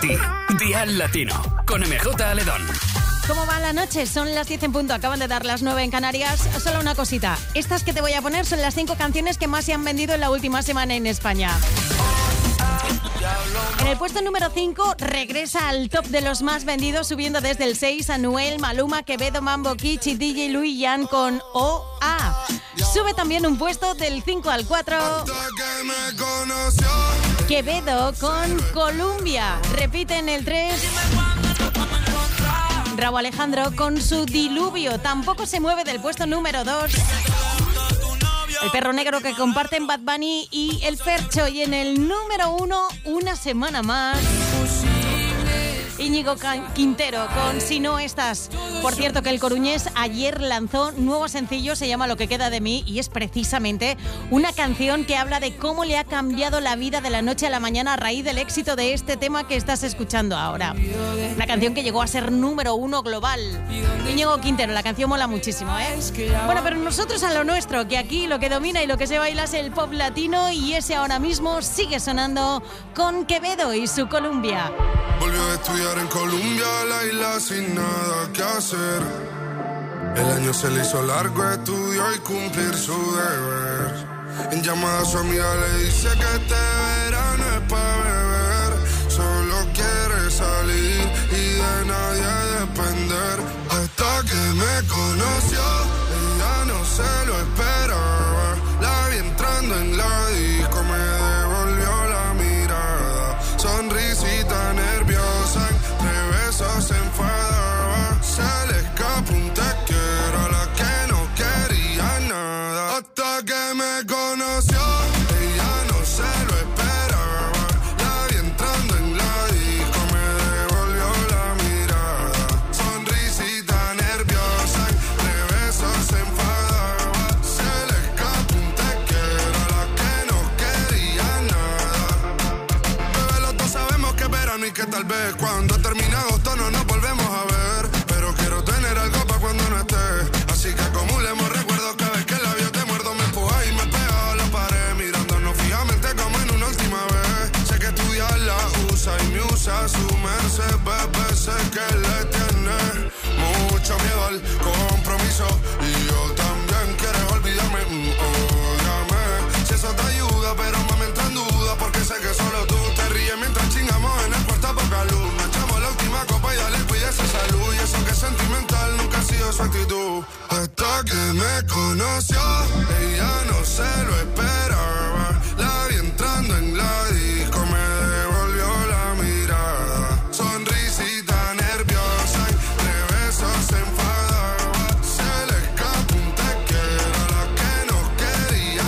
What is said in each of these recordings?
ti. Dial Latino, con MJ Aledón. ¿Cómo va la noche? Son las 10 en punto, acaban de dar las 9 en Canarias. Solo una cosita, estas que te voy a poner son las 5 canciones que más se han vendido en la última semana en España. En el puesto número 5 regresa al top de los más vendidos, subiendo desde el 6 Anuel, Maluma, Quevedo, Mambo Kitsch y DJ Luis Jan con OA. Sube también un puesto del 5 al 4 Quevedo con Columbia. Repite en el 3 Rauw Alejandro con su Diluvio. Tampoco se mueve del puesto número 2 El Perro Negro, que comparten Bad Bunny y El Fercho. Y en el número 1, una semana más, Íñigo Quintero con Si no estás. Por cierto, que el coruñés ayer lanzó nuevo sencillo, se llama Lo que queda de mí, y es precisamente una canción que habla de cómo le ha cambiado la vida de la noche a la mañana a raíz del éxito de este tema que estás escuchando ahora. Una canción que llegó a ser número 1 global. Íñigo Quintero, la canción mola muchísimo, ¿eh? Bueno, pero nosotros a lo nuestro, que aquí lo que domina y lo que se baila es el pop latino, y ese ahora mismo sigue sonando con Quevedo y su Columbia. Volvió a estudiar en Colombia, la isla sin nada que hacer. El año se le hizo largo, estudió y cumplir su deber. En llamada a su amiga le dice que este verano es pa' beber. Solo quiere salir y de nadie depender. Hasta que me conoció, ella no se lo esperaba. La vi entrando en la disco, me devolvió la mirada. Sonrisita nerviosa, entre besos se enfadaba. Se le escapó un te quiero a la que no quería nada. Hasta que me conoció, ella no se lo esperaba. La vi entrando en la disco, me devolvió la mirada. Sonrisita nerviosa, entre besos se enfadaba. Se le escapó un te quiero a la que no quería nada. Bebé, los dos sabemos que es verano y que tal vez cuando termine agosto no nos volvemos a ver. Pero quiero tener algo pa' cuando no esté. Así que acumulemos recuerdos, cada vez que el labio te muerdo me empuja y me pega a la pared. Mirándonos fijamente como en una última vez. Sé que estudiar la usa y me usa su merced. Bebé, sé que le tiene mucho miedo al compromiso. Y yo también, quieres olvidarme, ódiame. Si eso te ayuda, pero mami entra en duda. Porque sé que solo tú te ríes mientras chingamos en el cuarto a poca luz. Nos echamos la última copa y ya le cuídese salud. Y eso que es sentimental nunca ha sido su actitud. Hasta que me conoció, ella no se lo esperaba. La vi entrando en la disco, me devolvió la mirada. Sonrisita nerviosa, entre besos se enfadaba. Se le escapó un te quiero a la que no quería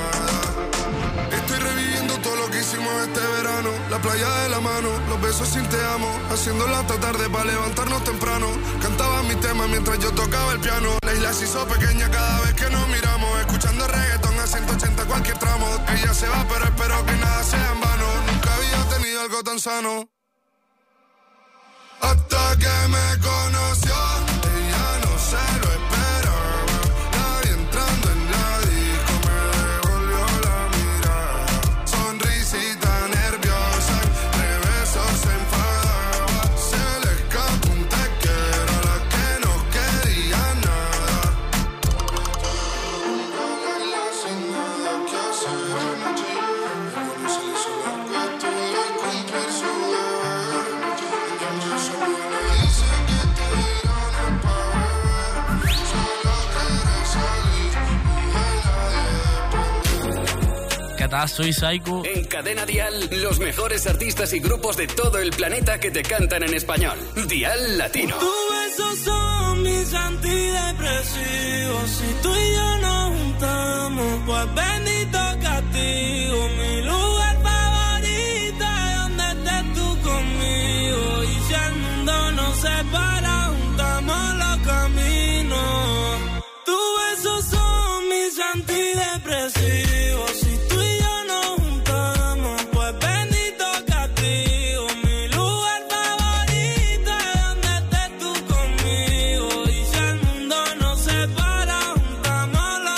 nada. Estoy reviviendo todo lo que hicimos este verano. La playa de la mano, los besos sin te amo. Haciéndolo hasta tarde para levantarnos temprano. Cantaba mi tema mientras yo tocaba el piano. La isla se hizo pequeña cada vez que nos miramos. Escuchando reggaetón a 180 cualquier tramo. Ella se va pero espero que nada sea en vano. Nunca había tenido algo tan sano. Hasta que me conoció, ella no se lo esperaba. La vi entrando en la disco, me devolvió la mirada. Sonrisita nerviosa, entre besos se enfadaba. Se le escapó un te quiero a la que no quería nada. Sin nada que hacer. No se le hizo largo, estudió y cumplir su deber. Dice que te verano es pa' beber. Solo quieres salir y de nadie depender. ¿Qué tal? Soy Saiko. En Cadena Dial, los mejores artistas y grupos de todo el planeta que te cantan en español. Dial Latino. Tus besos son mis antidepresivos. Si tú y yo nos juntamos, pues bendito castigo. Mi lugar favorito es donde estés tú conmigo. Y si el mundo nos separa, juntamos los caminos. Tus besos son mis antidepresivos. Si tú y yo nos juntamos, pues bendito castigo. Mi lugar favorito es donde estés tú conmigo. Y si el mundo nos separa, juntamos los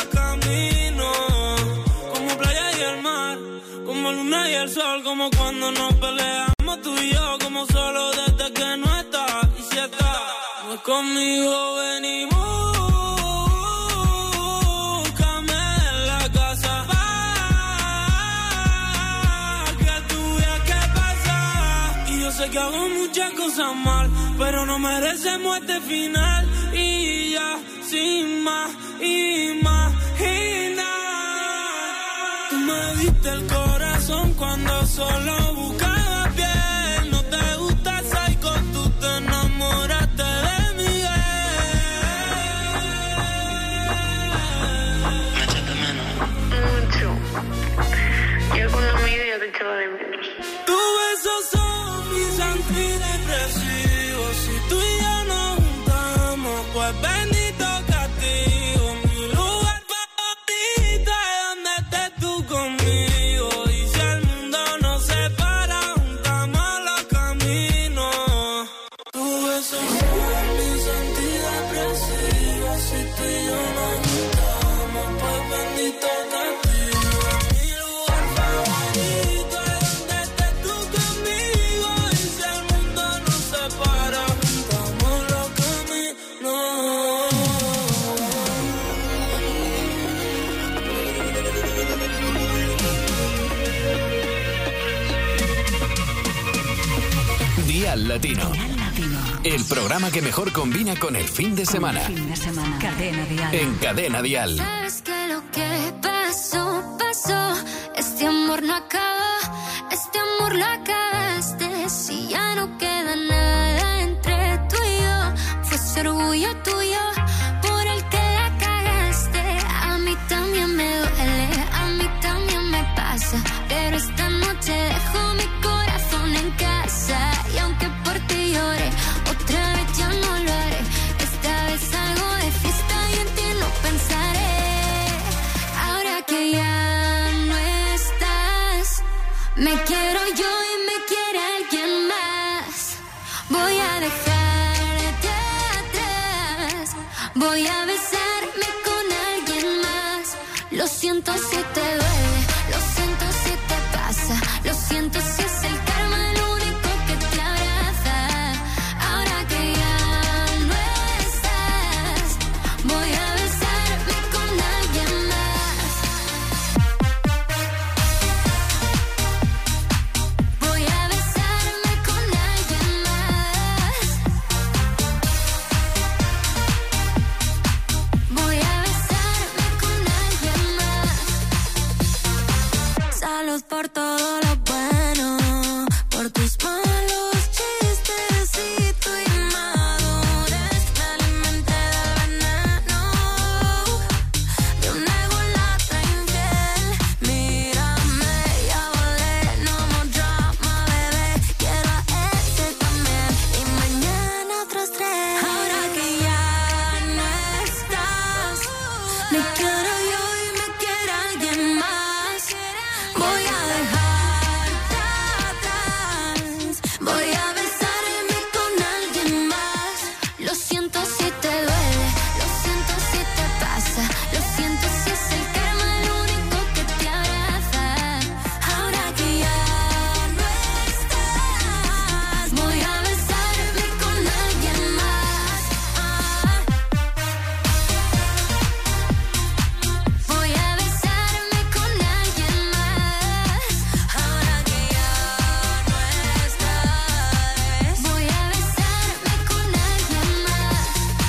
caminos. Como playa y el mar, como luna y el sol, como cuando nos peleamos como tú y yo, como solo desde que no estás. Y si estás, no es conmigo, ven y búscame en la casa, pa' que tú veas qué pasa. Y yo sé que hago muchas cosas mal, pero no merecemos este final. Y ya, sin más, imaginar. Tú me diste el corazón cuando solo buscaba piel. No te gusta Psycho, tú te enamoraste de Miguel. ¿Me echaste menos? Mucho. Yo con la media te echaba de menos. Tus besos son mis antidepresivos. Si tú y yo nos juntamos, pues bendito castigo. Mi lugar favorito es donde estés tú conmigo. Y si el mundo nos separa, juntamos los caminos. Tus besos son mis antidepresivos. Si tú y yo nos juntamos, pues bendito castigo. Mi lugar favorito es donde estés tú conmigo. Y si el mundo nos separa, juntamos los caminos. Día Latino. El programa que mejor combina con el fin de semana. Cadena Dial. En Cadena Dial. Sabes que lo que pasó, pasó. Este amor no acaba, este amor lo acabaste. Si ya no queda nada entre tú y yo, fue ese orgullo tuyo por el que la cagaste. A mí también me duele, a mí también me pasa, pero esta noche dejo mi corazón en casa. Y aunque por ti llore, otra vez ya no lo haré. Esta vez salgo de fiesta y en ti no pensaré. Ahora que ya no estás, me quiero yo y me quiere alguien más. Voy a dejarte atrás, voy a besarme con alguien más. Lo siento si te duele, lo siento si te pasa, lo siento si es el karma el único que te abraza. Ahora que ya no estás, voy a besarme con alguien más. Voy a besarme con alguien más. Voy a besarme con alguien más. Salud por todo lo bueno, por tus malos chistes y tu inmadurez. Me alimenté del veneno de una ególatra infiel. Mírame, ya volé, no more drama, bebé. Quiero a ese también y mañana otros tres. Ahora que ya no estás, me quiero yo y me quiere alguien más. Voy a dejarte atrás, voy a besarme con alguien más. Lo siento si te duele, lo siento si te pasa, lo siento si es el karma el único que te abraza. Ahora que ya no estás, voy a besarme con alguien más. Voy a besarme con alguien más. Ahora que ya no estás, voy a besarme con alguien más.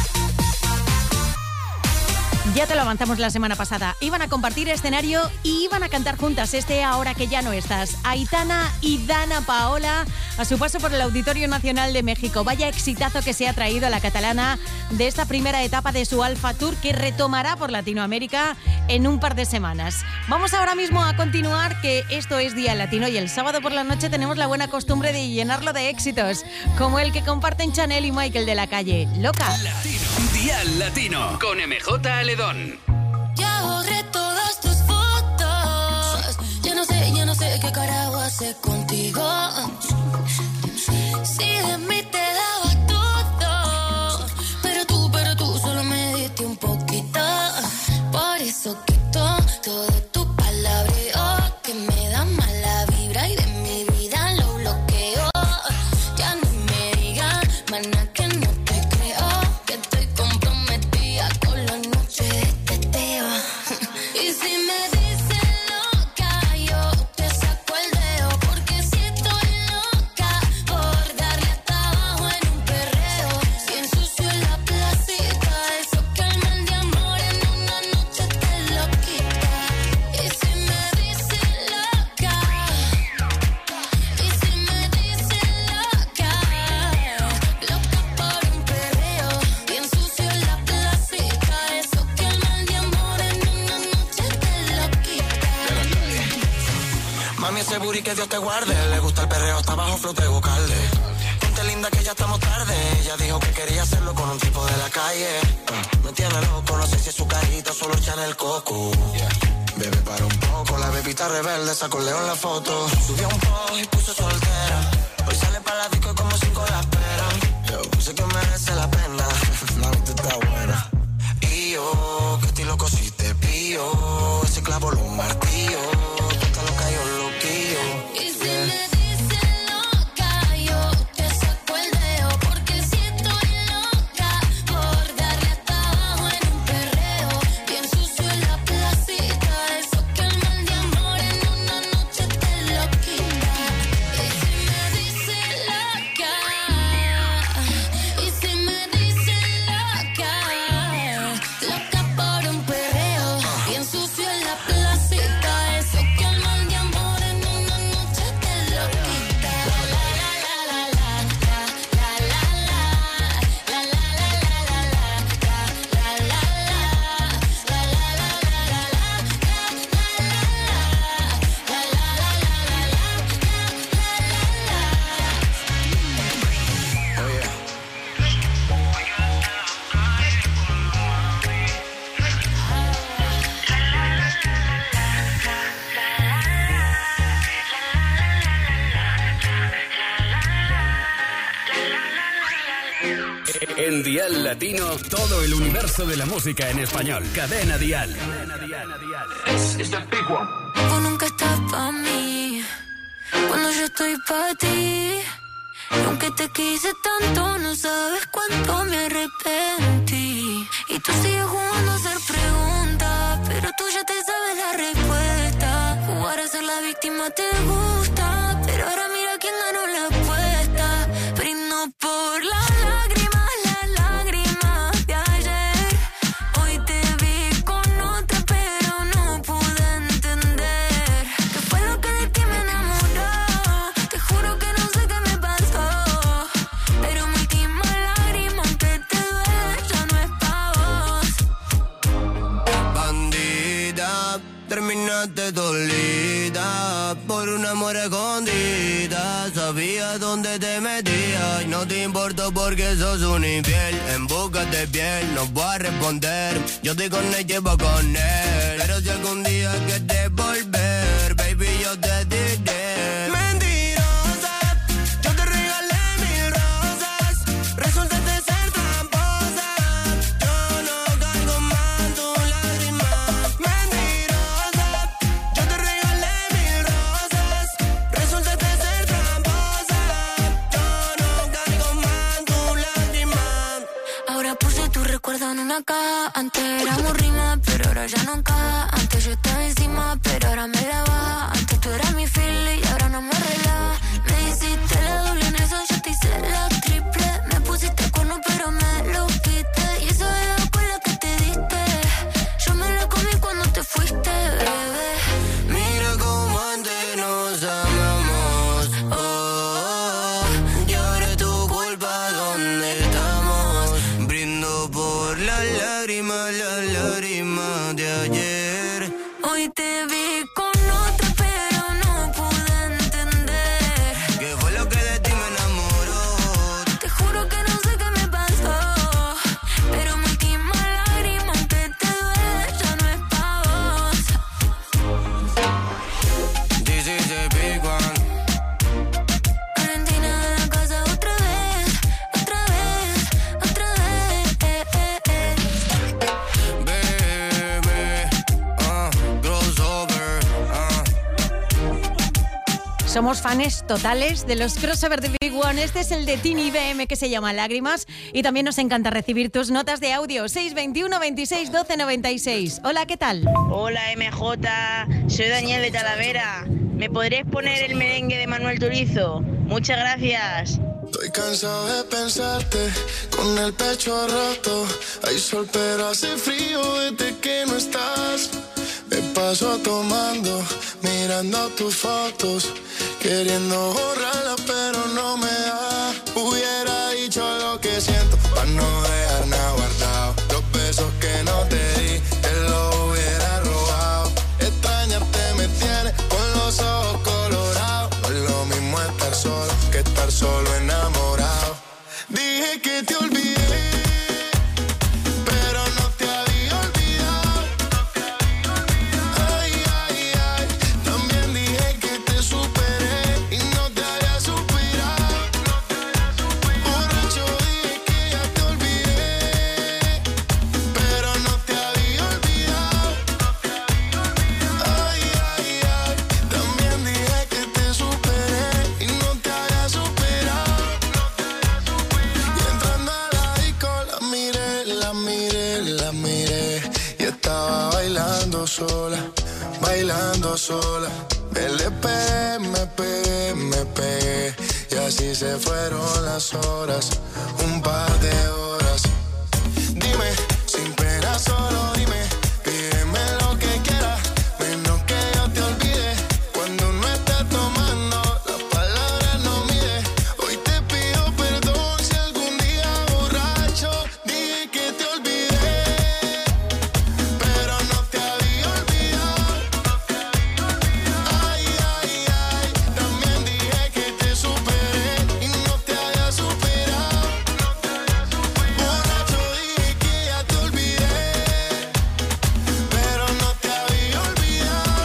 Ya te lo avanzamos la semana pasada. Iban a compartir escenario y iban a cantar juntas Ahora que ya no estás. Aitana y Dana Paola a su paso por el Auditorio Nacional de México. Vaya exitazo que se ha traído a la catalana de esta primera etapa de su Alfa Tour que retomará por Latinoamérica en un par de semanas. Vamos ahora mismo a continuar, que esto es Día Latino y el sábado por la noche tenemos la buena costumbre de llenarlo de éxitos, como el que comparten Chanel y Michael de la Calle. Loca. Día Latino con MJ Aledón. Ya borré todas tus fotos. Ya no sé qué carajo hacer contigo. Si de mí te daba todo, pero tú solo me diste un poquito. Por eso quito todo tu palabreo que me da mala vibra y de mi vida lo bloqueo. booty, que Dios te guarde. Le gusta el perreo, está bajo flote vocalde. Ponte linda que ya estamos tarde. Ella dijo que quería hacerlo con un tipo de la calle. Me tiene loco, no sé si es su carita, solo echan el coco. Bebé, para un poco, la bebita rebelde sacó Leo en la foto. Subió un post y puso soltera. Hoy sale para la disco y como 5 la esperan. Yo sé que merece la pena, la vista está buena. Y yo, que estoy loco si te pillo. Ese clavo lo martillo. Tú estás loca, yo loquillo. Y si me dicen loca, yo te saco el dedo. Porque si estoy loca por darle hasta abajo en un perreo. Bien sucio en la placita. Eso que el mal de amor en una noche te lo quita. Y si me dicen loca, y si me dicen loca, loca por un perreo. Bien sucio en la placita. Eso que el mal de amor en una noche te lo quita. La la la la la la la la la la la la En Dial Latino, todo el universo de la música en español. Cadena Dial. Vos nunca estás pa' mí cuando yo estoy pa' ti. Y aunque te quise tanto, no sabes cuánto me arrepentí. Y tú sigues jugando a hacer preguntas, pero tú ya te sabes la respuesta. Jugar a ser la víctima te gusta, pero ahora mira quién ganó la apuesta. Brindo por las lágrimas de ayer. Hoy te vi con otra, pero no pude entender qué fue lo que de ti me enamoró. Te juro que no sé qué me pasó, pero mi última lágrima, aunque te duele, ya no es pa' vos. Bandida, terminaste dolida por un amor escondida. Sabía dónde te metías y no te importó porque sos un infiel. En busca de piel no voy a responder. Yo estoy con ella y voy con él. Pero si algún día quieres volver, baby, yo te diré. Mentirosa, yo te regalé 1000 rosas. Resultaste ser tramposa. Yo no cargo más tus lágrimas. Mentirosa, yo te regalé 1000 rosas. Resultaste ser tramposa. Yo no cargo más tus lágrimas. Ahora puse tu recuerdo en una caja. Antes éramos rima, pero ahora ya no encaja. Antes yo estaba encima, pero ahora me la baja. Antes tú eras mi fili y ahora no me relaja. Me hiciste la doble en eso, yo te hice la triple. Me pusiste cuerno, pero me lo quité. Y esa beba con la que te diste, yo me la comí cuando te fuiste, bebé. Mira cómo antes nos amamos. Oh, y ahora es tu culpa, ¿dónde estamos? Brindo por las lágrimas de ayer. Hoy te vi con otra, pero no pude entender ¿Qué fue lo que de ti me enamoró? te juro que no sé qué me pasó, pero mi última lágrima, aunque te duele, ya no es pa' vos. This is a big one. Argentina de la casa otra vez, otra vez, otra vez. Bebé, crossover, Somos fans totales de los crossover de Big One. Este es el de Tini BM, que se llama Lágrimas. Y también nos encanta recibir tus notas de audio. 621 26 12 96. Hola, ¿qué tal? Hola MJ, soy Daniel de Talavera. ¿Me podrías poner el merengue de Manuel Turizo? Muchas gracias. Estoy cansado de pensarte con el pecho roto. Hay sol pero hace frío desde que no estás. Me paso tomando, mirando tus fotos, queriendo borrarlas pero no me da. Hubiera dicho lo que siento para no dejar nada guardado. Los besos que no te di, te los hubiera robado. Extrañarte me tiene con los ojos colorados. que estar solo enamorado. Dije que te olvidé, pero no te había olvidado. Ay, ay, ay. También dije que te superé y no te había suspirado. Borracho dije que ya te olvidé, pero no te había olvidado. Ay, ay, ay. También dije que te superé y no te había superado. Y entrando a la disco la miré, la miré, la miré. Y estaba bailando sola, bailando sola. Me pegué, me pegué. Y así se fueron las horas, un par de horas. Dime, sin pena solo dime, pídeme lo que quieras, menos que yo te olvide. Cuando uno está tomando, las palabras no mide. Hoy te pido perdón si algún día borracho dije que te olvidé, pero no te había olvidado. Ay, ay, ay. También dije que te superé y no te había superado. Borracho dije que ya te olvidé, pero no te había olvidado.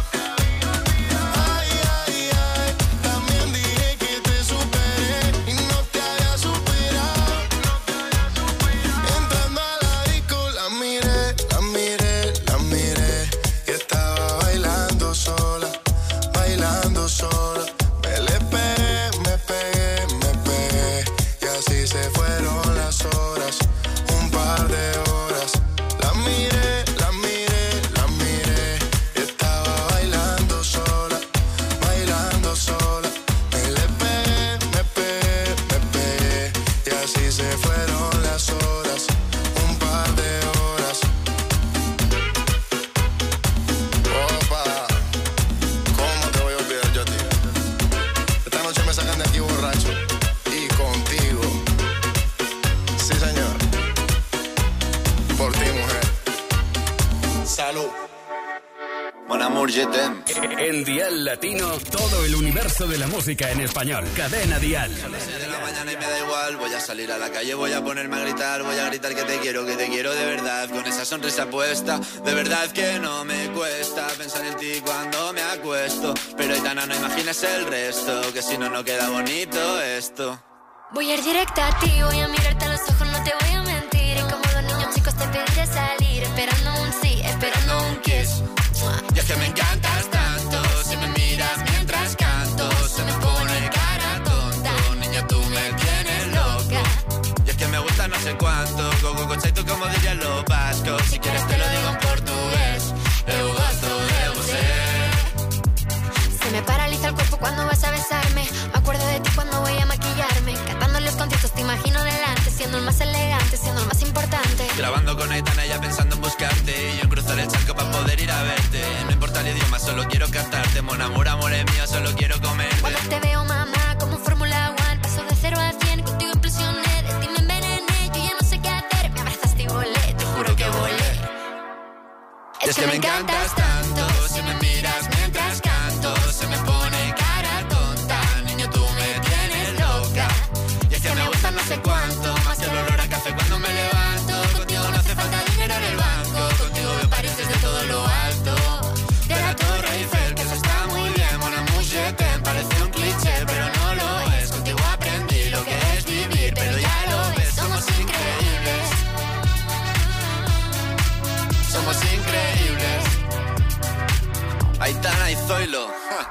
Ay, ay, ay. También dije que te superé y no te había superado. Entrando a la disco la miré, la miré, la miré. Y estaba bailando sola, bailando sola. Me pegué, me pegué. Y así se fueron las horas, un par de horas. La miré, la miré, la miré. Y estaba bailando sola, bailando sola. Me pegué, me pegué, me pegué. Y así se fueron las horas, un par de horas. Opa, ¿cómo te voy a olvidar yo a ti? Esta noche me sacan de aquí borracho y contigo. Sí, señor. Por ti, mujer. Salud. Mon amour, je t'aime. En Dial Latino, todo el universo de la música en español. Cadena Dial. 6 de la mañana y me da igual. Voy a salir a la calle, voy a ponerme a gritar. Voy a gritar que te quiero de verdad. Con esa sonrisa puesta, de verdad que no me cuesta pensar en ti cuando me acuesto. Pero Aitana, no imagines el resto, que si no, no queda bonito esto. Voy a ir directa a ti, voy a mirarte a los ojos, no te voy a mentir. Y como los niños chicos te pediré salir, esperando un sí, esperando un kiss. Y es que me encantas tanto, si me miras mientras canto, se me pone cara tonta. Niña, tú me tienes loca. Y es que me gusta no sé cuánto, go conceito como dirían los vascos. Si quieres te lo digo en portugués, eu gosto de você. Se me paraliza el cuerpo cuando vas a besarme. Me acuerdo de ti cuando voy a maquillarme. Cantando los conciertos te imagino delante, siendo el más elegante, siendo el más importante. Grabando con Aitana, ella pensando en buscarte, y yo en cruzar el charco para poder ir a verte. No importa el idioma, solo quiero cantarte. Mon amour, amor es mío, solo quiero comerte. Cuando te veo, mamá, como Fórmula 1, paso de 0 a 100, contigo impresioné, de ti me envenené, yo ya no sé qué hacer, me abrazaste y volé, te juro que volé. Es que me encantas tanto, si me miras mientras canto, se me pone cara tonta. Niño, tú me tienes loca. Y es que me gusta no sé cuánto, más que el olor a café cuando me levanto. Contigo no hace falta dinero en el banco, contigo veo París desde todo lo alto. De la Torre Eiffel, que eso está muy bien. Mon amour, je t'aime, parece un cliché, pero no lo es. Contigo aprendí lo que es vivir, pero ya lo ves, somos increíbles. Somos increíbles. Aitana y Zoilo.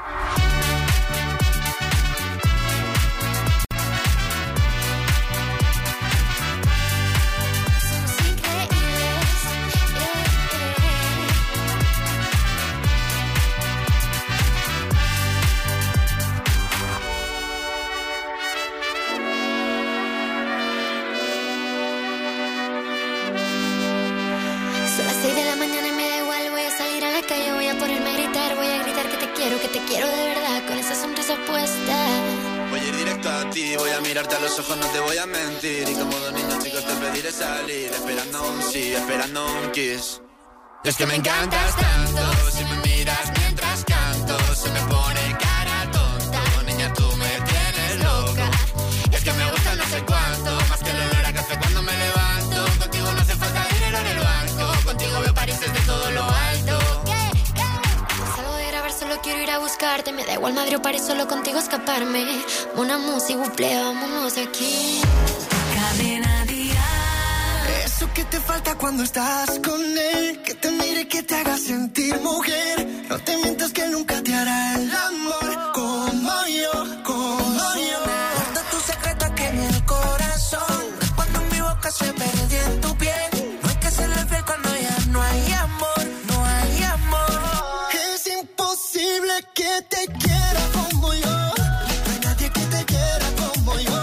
Son las 6 de la mañana y me da igual. Voy a salir a la calle, voy a ponerme a gritar. Voy a gritar que te quiero de verdad, con esa sonrisa puesta. Voy a ir directo a ti, voy a mirarte a los ojos, no te voy a mentir. Y como dos niños chicos te pediré salir, esperando un sí, esperando un kiss. Y es que me encantas tanto, si me miras mientras canto, se me pone cara tonta. Niña, tú me tienes loca. da igual Madrid o París, solo contigo escaparme. Una música, buple, vámonos de aquí. Cadena Dial. Eso que te falta cuando estás con él, que te mire, que te haga sentir mujer. No te mientas que nunca te hará el amor como yo, como yo. Guarda tu secreto aquí en el corazón, cuando mi boca se perdió en tu piel. No hay que serle fiel cuando ya no hay amor, no hay amor. Es imposible que te quiera como yo. No hay nadie que te quiera como yo.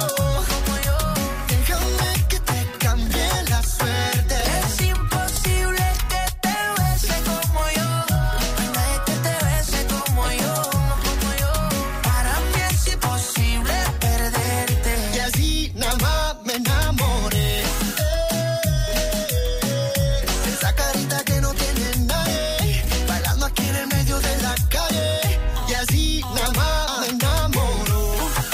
Déjame que te cambie la suerte. Es imposible que te bese como yo. No hay nadie que te bese como yo, como yo. Para mí es imposible perderte. Y así nada más me enamoré. Esa carita que no tiene nadie, bailando aquí en el medio de la calle. Y así nada más me enamoró.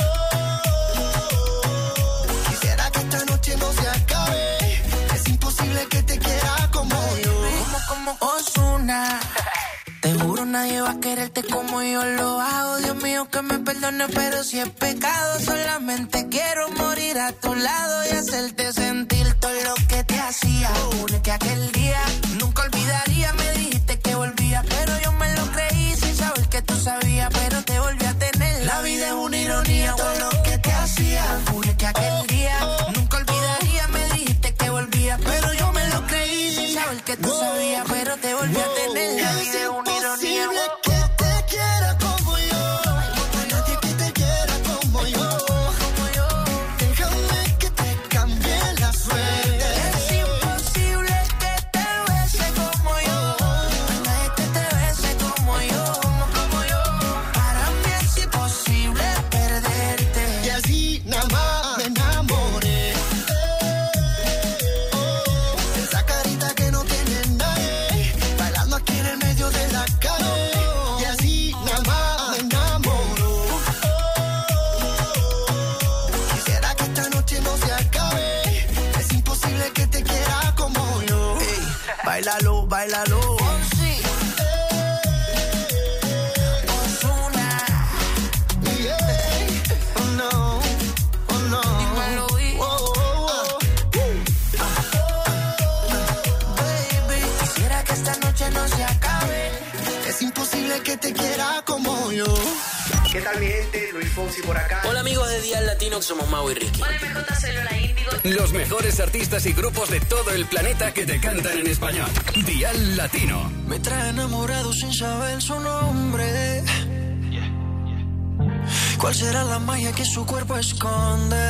Quisiera que esta noche no se acabe. Es imposible que te quiera como yo. Como Ozuna. Te juro nadie va a quererte como yo lo hago. Dios mío que me perdone, pero si es pecado, solamente quiero morir a tu lado y hacerte sentir todo lo que te hacía. Juro que aquel día nunca olvidaría. Me dijiste que volvía, pero yo me lo creí sin saber que tú sabías, pero te volví a tener. La vida es una ironía, todo lo que te hacía. Juro que aquel día nunca olvidaría. Me dijiste que volvía, pero yo me lo creí sin saber que tú sabías, pero te volví a tener. La vida es una ironía. Que te quiera como yo. No hay nadie que te quiera como yo. Déjame que te cambie la suerte. Es imposible que te bese como yo. No hay nadie que te bese como yo, como yo. Para mí es imposible perderte. Y así nada más me enamoré. Esa carita que no tiene nadie, bailando aquí en el medio de la calle. Y así nada más me enamoró. Quisiera que esta noche no se acabe. Es imposible que te quiera como yo. Ey, bailalo, bailalo. Sí. Ozuna. Yeah. Oh no, oh no. Dímelo, baby, quisiera que esta noche no se acabe. Es imposible que te quiera como yo. ¿Qué tal mi gente? Luis Fonsi por acá. Hola amigos de Dial Latino, que somos Mau y Ricky. Hola MJ, soy Lola Índigo. Los mejores artistas y grupos de todo el planeta que te cantan en español. Dial Latino. Me trae enamorado sin saber su nombre. ¿Cuál será la magia que su cuerpo esconde?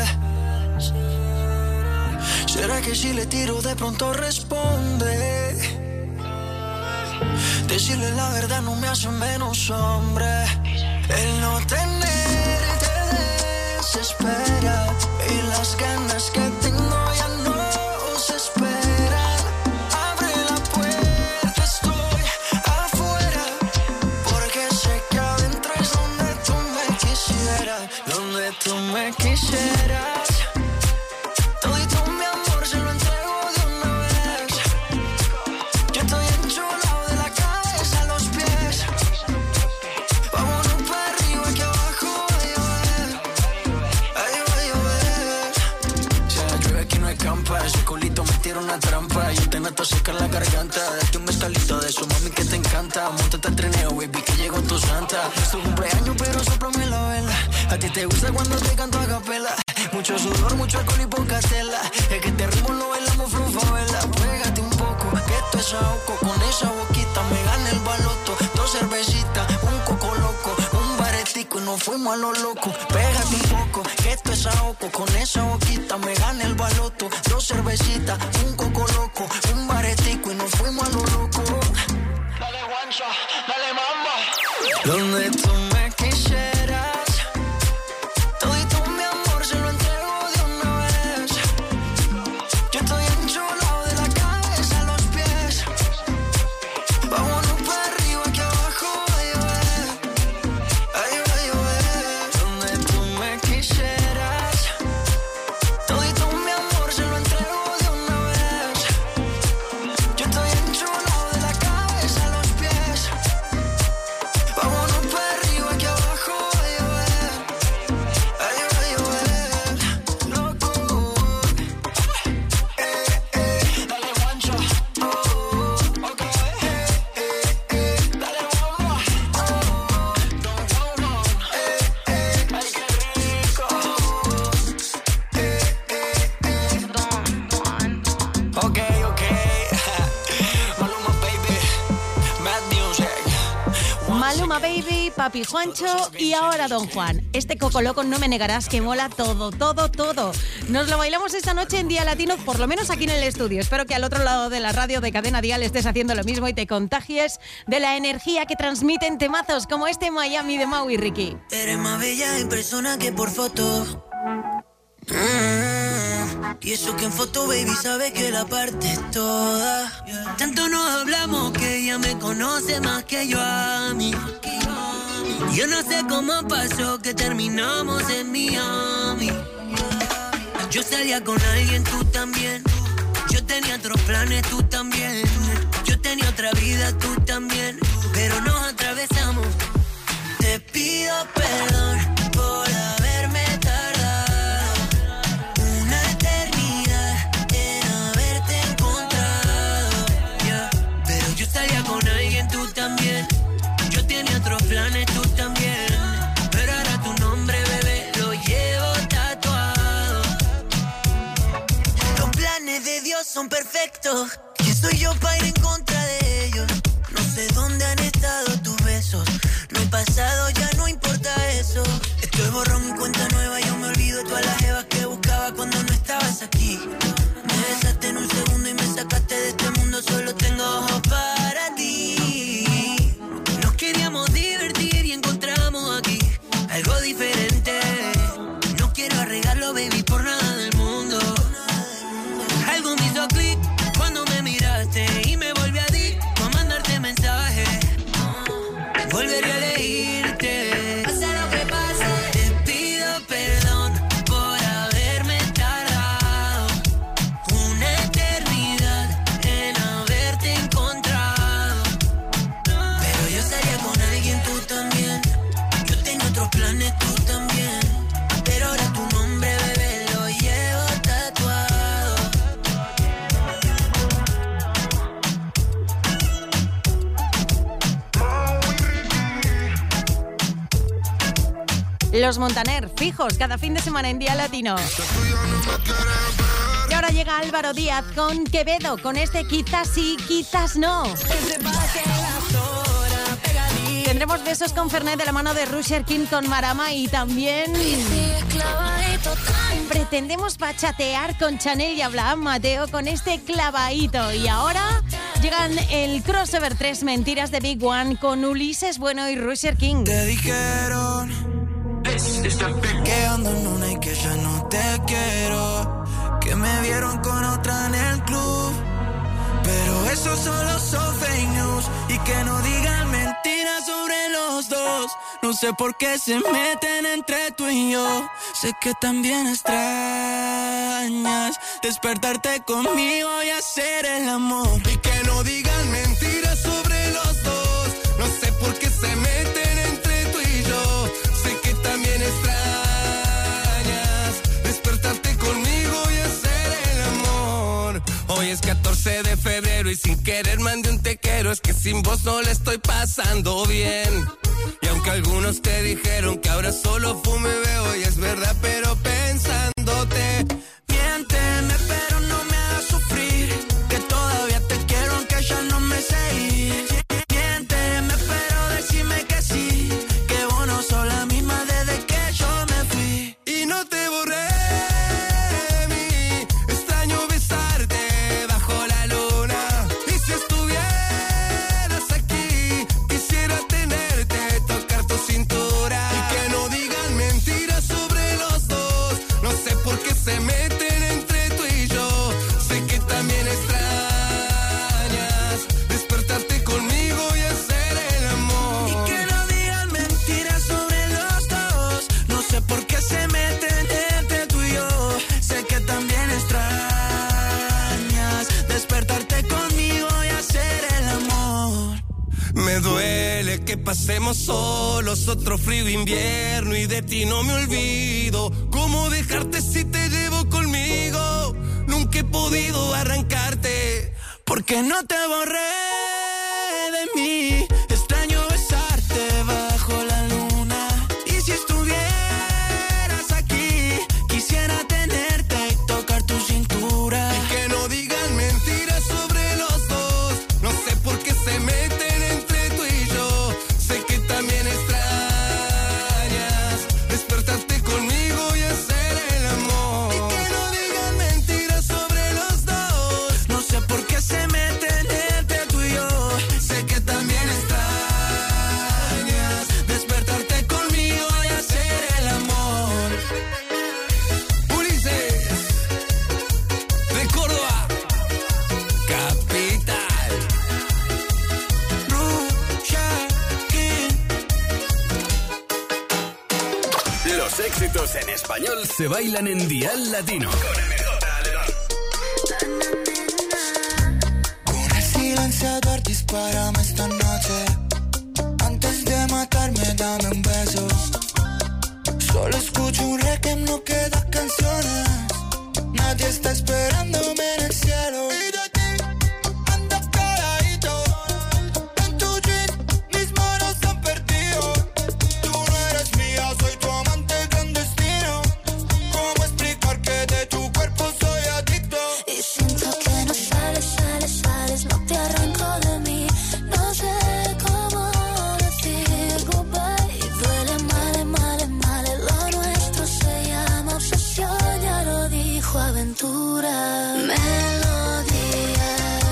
¿Será que si le tiro de pronto responde? Decirle la verdad no me hace menos hombre. El no tenerte desespera y las ganas que tengo ya no se esperan. Abre la puerta, estoy afuera, porque sé que adentro es donde tú me quisieras, donde tú me quisieras. Todito mi amor se lo entrego de una vez. Yo estoy enchulado de la cabeza a los pies. Vámonos para arriba que abajo va a llover. Ahí va a llover. Si la llueve aquí no escampa. Ese culito me tira una trampa. Yo te nato a secar la garganta. Date un mezcalito de eso, mami, que te encanta. Móntate al trineo, baby, que llegó tu santa. Es tu cumpleaños, pero sóplame la vela. A ti te gusta cuando te canto a capela. Mucho sudor, mucho alcohol y poca tela. Es que este ritmo lo bailamos flufavela. Pégate un poco, que esto es ahogo. Con esa boquita me gana el baloto. 2 cervecitas, un coco loco, un baretico y nos fuimos a lo loco. Pégate un poco, que esto es ahogo. Con esa boquita me gana el baloto. 2 cervecitas, un coco loco, un baretico y nos fuimos a lo loco. Dale guancha, dale mamba. Donde tú me quisieras, todito mi amor se lo entrego de una vez. Yo estoy enchulado de la cabeza a los pies. Vámonos para arriba que abajo va a llover. Ahí va a llover. Donde tú me quisieras, todito mi amor se lo entrego de una vez. Yo estoy enchulado de la cabeza a los pies. Vámonos para arriba Maluma Baby, Papi Juancho y ahora Don Juan. Este Coco Loco no me negarás que mola todo, todo, todo. Nos lo bailamos esta noche en Día Latino, por lo menos aquí en el estudio. Espero que al otro lado de la radio de Cadena Dial estés haciendo lo mismo y te contagies de la energía que transmiten temazos como este Miami de Mau y Ricky. Eres más bella en persona que por foto. Y eso que en foto, baby, sabe que la parte es toda. Tanto nos hablamos que ella me conoce más que yo a mí. Yo no sé cómo pasó que terminamos en Miami. Yo salía con alguien, tú también. Yo tenía otros planes, tú también. Yo tenía otra vida, tú también. Pero nos atravesamos. Te pido perdón por haberme tardado una eternidad en haberte encontrado. Yeah. Pero yo salía con alguien, tú también. Yo tenía otros planes, tú también. Pero ahora tu nombre, bebé, lo llevo tatuado. Los planes de Dios son perfectos. ¿Quién soy yo para ir en contra de ellos? No sé dónde han estado tus besos. No he pasado, ya no importa eso. Estoy borrón y cuenta nueva. Yo me olvido de todas las jevas que buscaba cuando no estabas aquí. Me besaste en un segundo y me sacaste de este mundo. Solo tengo ojos para ti. Nos queríamos divertir y encontramos aquí algo diferente. No quiero arreglarlo, baby, por nada del mundo. Algo me hizo clic cuando me miraste y me volví adicto a mandarte mensajes. Volveré a elegirte, pase lo que pase. Te pido perdón por haberme tardado una eternidad en haberte encontrado. Pero yo salía con alguien, tú también. Yo tenía otros planes, tú también. Pero ahora tu nombre, bebé, lo llevo tatuado. Los Montaner, fijos, cada fin de semana en Día Latino. Y ahora llega Álvaro Díaz con Quevedo, con este quizás sí, quizás no. Tendremos besos con Fernet de la mano de Rusher King con Marama y también pretendemos bachatear con Chanel y Abraham Mateo con este clavadito. Y ahora llegan el crossover 3 mentiras de Big One con Ulises Bueno y Rusher King. Te dijeron que ando en una y que ya no te quiero, que me vieron con otra en el club, pero eso solo son fake news. Y que no digan mentiras sobre los dos. No sé por qué se meten entre tú y yo. Sé que también extrañas despertarte conmigo y hacer el amor. Y que no digan mentiras sobre los dos. No sé por qué se meten entre tú y yo. Sé que también extrañas despertarte conmigo y hacer el amor. Hoy es 14 de febrero y sin querer mandé un te quiero. Es que sin vos no le estoy pasando bien. Y aunque algunos te dijeron que ahora solo fumo y veo, y es verdad, pero pensándote, miénteme pero no me hagas sufrir, que todavía te quiero aunque ya no me sé ir. Miénteme pero decime que sí, que vos no sos la misma desde que yo me fui. Y no te borré de mí, extraño besarte bajo la luna. Y si estuvieras aquí, quisiera tenerte, tocar tu cintura. Y que no digan mentiras sobre los dos. No sé por qué se meten entre tú y yo. Sé que también extrañas despertarte conmigo y hacer el amor. Y que no digan mentiras sobre los dos. No sé por qué se meten entre tú y yo. Sé que también extrañas despertarte conmigo y hacer el amor. Me duele que pasemos solos otro frío invierno y de ti no me olvido. ¿Cómo dejarte si te llevo conmigo? Nunca he podido arrancarte. Porque no te borré de mí. Extraño besarte bajo la luna. Y si estuvieras aquí, quisiera tenerte y tocar tu cintura. Y que no digan mentiras sobre los dos. No sé por qué se meten entre tú y yo. Sé que también en español se bailan en Dial Latino. Con MJ León. Con el silenciador dispárame esta noche. Antes de matarme dame un beso. Solo escucho un reggae, no quedan canciones. Nadie está esperándome en el cielo. Y de ti ando calladito. En tu jean mis manos se han perdido. Tú no eres mía, soy tu amante clandestino. ¿Cómo explicar que de tu cuerpo soy adicto? Y siento que no sales, no te arranco de mí. No sé cómo decir goodbye. Y duele mal, lo nuestro se llama obsesión. Ya lo dijo Aventura. Melodía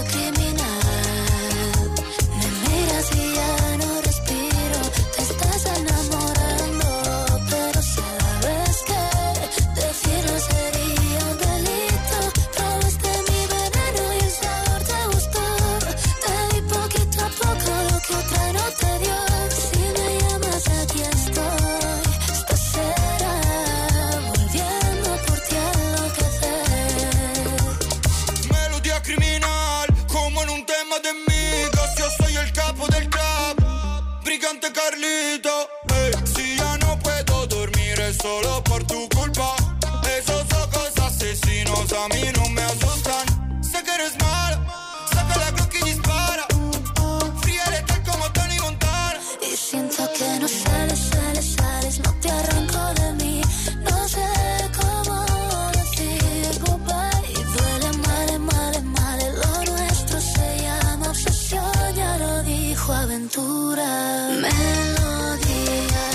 criminal. Me miras y ya no respiro. Te estás enamorando, pero sabes que decirlo sería un delito. Probaste mi veneno y el sabor te gustó. Te di poquito a poco lo que otra no te dio. Si me llamas aquí estoy. Esta será volviendo por ti a enloquecer. Melodía criminal, como en un tema de migas. Yo soy el capo del trap, brigante Carlito. Hey, si ya no puedo dormir es solo por tu culpa. Esos ojos asesinos a mí no me asustan. Sé que eres mal, saca la Glock y dispara. Fría letal como Tony Montana. Y siento que no sales, no te arranco de mí. No sé cómo decir goodbye. Y duele mal, lo nuestro se llama obsesión. Ya lo dijo Aventura. Melodía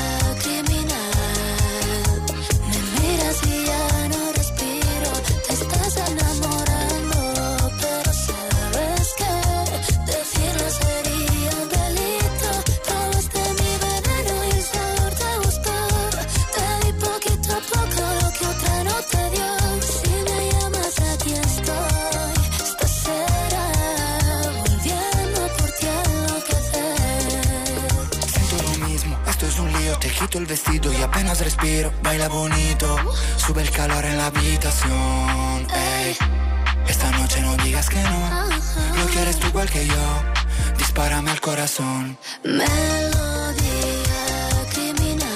criminal. Me miras y ya no respiro. Te estás enamorando, pero sabes que decirlo sería un delito. Probaste mi veneno y el sabor te gustó. Te di poquito a poco lo que otra no te dio. Si me llamas aquí estoy. Esta será volviendo por ti a enloquecer. Siento lo mismo, esto es un lío. Te quito el vestido y apenas respiro. Baila bonito, sube el calor en la habitación. Ey, esta noche no digas que no. Lo quieres tú igual que yo. Dispárame al corazón. Melodía criminal.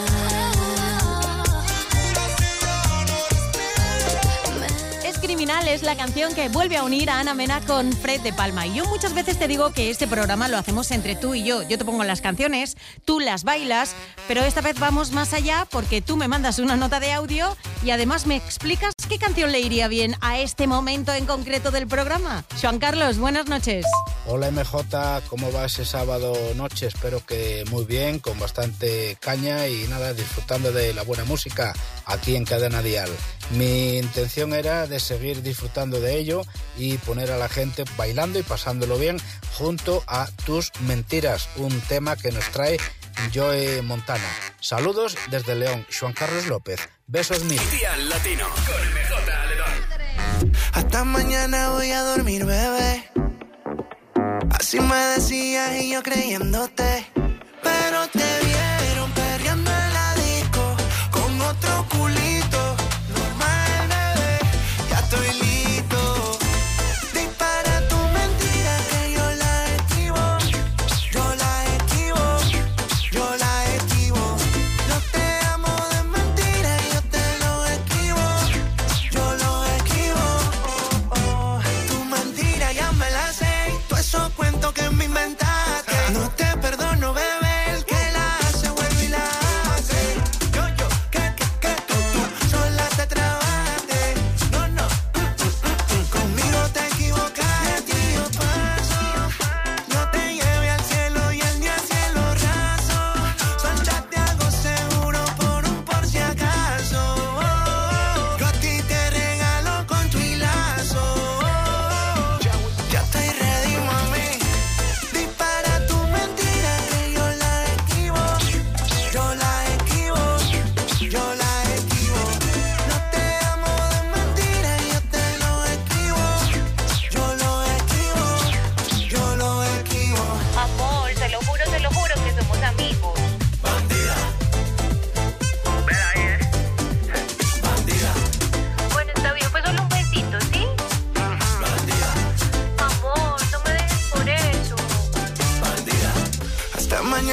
Es Criminal, es la canción que vuelve a unir a Ana Mena con Fred de Palma. Y yo muchas veces te digo que este programa lo hacemos entre tú y yo. Yo te pongo las canciones, tú las bailas, pero esta vez vamos más allá porque tú me mandas una nota de audio y además me explicas qué canción le iría bien a este momento en concreto del programa. Juan Carlos, buenas noches. Hola MJ, ¿cómo va ese sábado noche? Espero que muy bien, con bastante caña y nada, disfrutando de la buena música aquí en Cadena Dial. Mi intención era de seguir disfrutando de ello y poner a la gente bailando y pasándolo bien junto a Tus Mentiras, un tema que nos trae Joe Montana. Saludos desde León, Juan Carlos López. Besos mil. Dial Latino con MJ León. Hasta mañana voy a dormir, bebé. Así me decías y yo creyéndote. Pero te vieron perreando en la disco con otro culito. Normal, bebé, ya estoy listo. Dispara tu mentira que yo la esquivo. Yo la esquivo, yo la esquivo. Yo te amo de mentira y yo te lo esquivo. Yo lo esquivo. Tu mentira ya me la sé. Tú esos cuentos que me inventaste. No te perdono, bebé, el que la hace.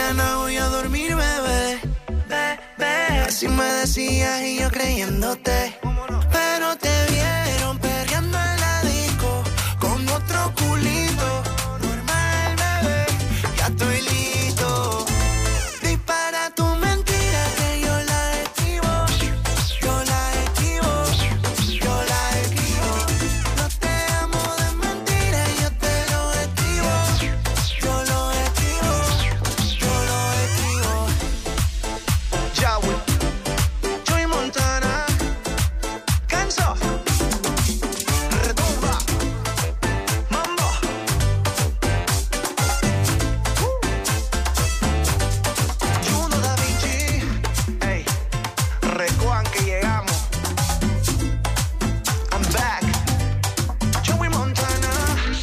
mañana voy a dormir, bebé. Así me decías y yo creyéndote. Pero te vieron perreando en la disco con otro culito. Normal, bebé, ya estoy listo. Dispara tu mentira que yo la esquivo. Yo la esquivo, yo la esquivo. No te amo de mentira, yo te lo escribo. Yo lo escribo, yo lo escribo. Yahweh, Joey Montana, Canso, Retumba, Mambo. Juno Da Vinci, ey, Recuan que llegamos. I'm back, Joey Montana.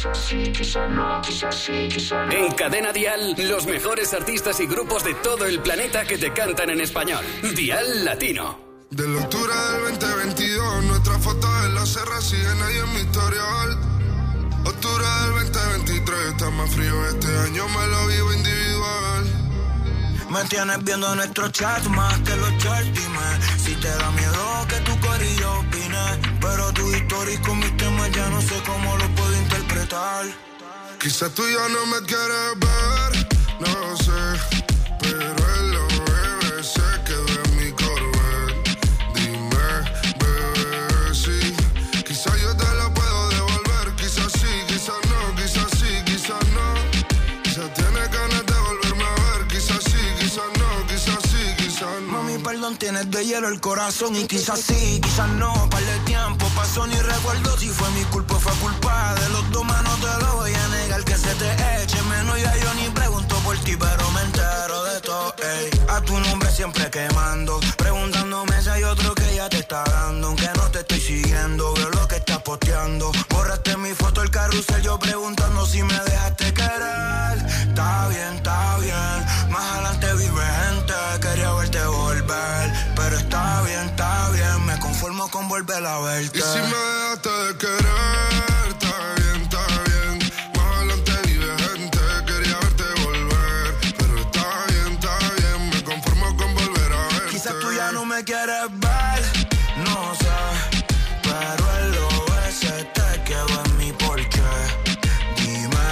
En Cadena Dial, los mejores artistas y grupos de todo el planeta que te cantan en español. Dial Latino. De la octubre del 2022, nuestras fotos en la serra siguen ahí en mi historial. Octubre del 2023, está más frío este año, me lo vivo individual. Me tienes viendo nuestros chats más que los charts, dime si te da miedo que tu corillo opine. Pero tu historia con mis temas ya no sé cómo lo puedo interpretar. Quizás tú ya no me quieres ver, no sé, pero él lo bebe, se quedó en mi Corvette. Dime, bebé, sí, quizás yo te lo puedo devolver, quizás sí, quizás no, quizás sí, quizás no. Quizás tienes ganas de volverme a ver, quizás sí, quizás no, quizás sí, quizás no. Mami, perdón, tienes de hielo el corazón y quizás sí, quizás no. Par de tiempo pasó, ni recuerdo si fue mi culpa o fue culpa de los dos, manos te lo voy a negar que se te eche menos. Ya yo ni pregunto por ti, pero me entero de todo, ey. A tu nombre siempre quemando, preguntándome si hay otro que ya te está dando. Aunque no te estoy siguiendo, veo lo que estás posteando. Borraste mi foto, el carrusel, yo preguntando si me dejaste querer. Está bien, más adelante vive gente, quería verte volver. Pero está bien, me conformo con volver a verte. Y si me dejaste de querer, está bien, más adelante vive gente, quería verte volver. Pero está bien, me conformo con volver a verte. Quizás tú ya no me quieres ver, no sé, pero él lo ve, se te quedó en mi porqué. Dime,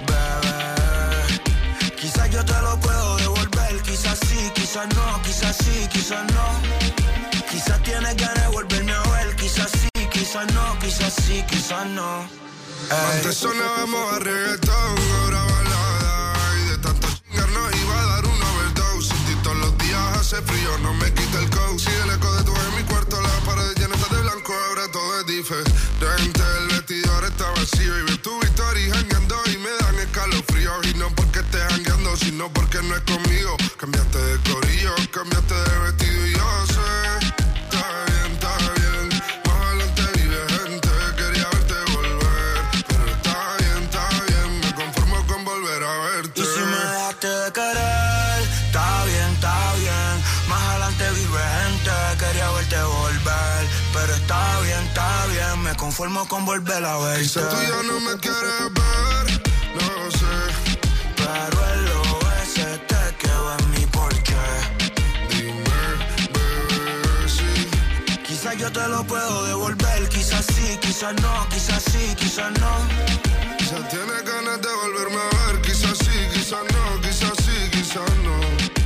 bebé, quizás yo te lo puedo devolver, quizás sí, quizás no, quizás sí, quizás no. Quizás tienes ganas de volverme a ver, quizás sí, quizás no, quizás sí, quizás no. Antes sonábamos a reggaetón, ahora balada. Y de tanto chingar nos iba a dar un overdose. Sin ti todos los días hace frío, no me quita el coat. Sigue el eco de tu voz en mi cuarto, las paredes llenas de blanco, ahora todo es diferente. El vestidor está vacío y veo tu historia jangueando y me dan escalofríos. Y no porque estés jangueando, sino porque no es conmigo. Cambiaste de corillo, cambiaste de vestido y yo sé. Está bien, más adelante vive gente, quería verte volver. Pero está bien, me conformo con volver a verte. Y si me dejaste de querer, está bien, más adelante vive gente, quería verte volver. Pero está bien, me conformo con volver a verte. Quizás tú ya no me quieres ver, no sé, pero él lo ve, se te quedó en mi porqué. Dime, bebé, sí. Quizás yo te lo puedo devolver, quizás sí, quizás no, quizás sí, quizás no. Quizás tienes ganas de volverme a ver, quizás sí, quizás no, quizás sí, quizás no.